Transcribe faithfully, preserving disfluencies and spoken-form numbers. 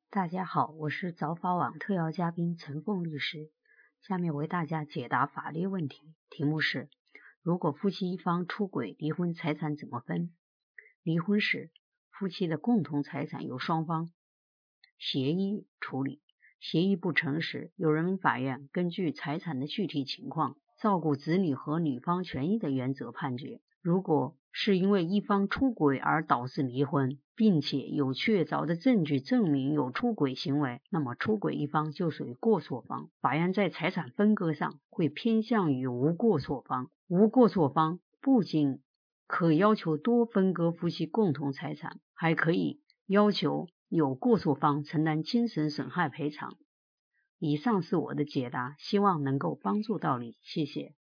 大家好，我是早法网特邀嘉宾陈凤律师，下面为大家解答法律问题。题目是：如果夫妻一方出轨离婚，财产怎么分？离婚时，夫妻的共同财产由双方协议处理，协议不成时，由人民法院根据财产的具体情况，照顾子女和女方权益的原则判决。如果是因为一方出轨而导致离婚，并且有确凿的证据证明有出轨行为，那么出轨一方就属于过错方，法院在财产分割上会偏向于无过错方。无过错方不仅可要求多分割夫妻共同财产，还可以要求有过错方承担精神损害赔偿。以上是我的解答，希望能够帮助到你，谢谢。